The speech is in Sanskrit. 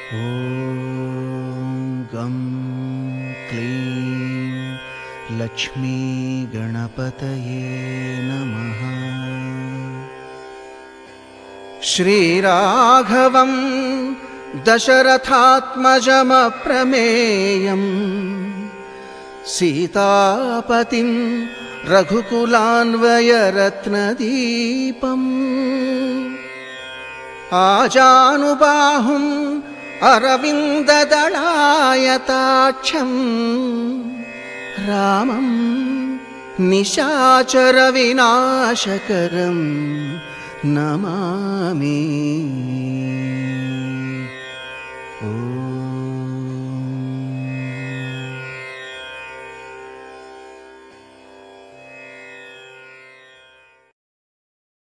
ॐ गं क्लीं लक्ष्मीगणपतये नमः। श्रीराघवं दशरथात्मजमप्रमेयं सीतापतिं रघुकुलान्वयरत्नदीपम् आजानुबाहुम् अरविन्ददलायताक्षं रामं निशाचरविनाशकरं नमामि।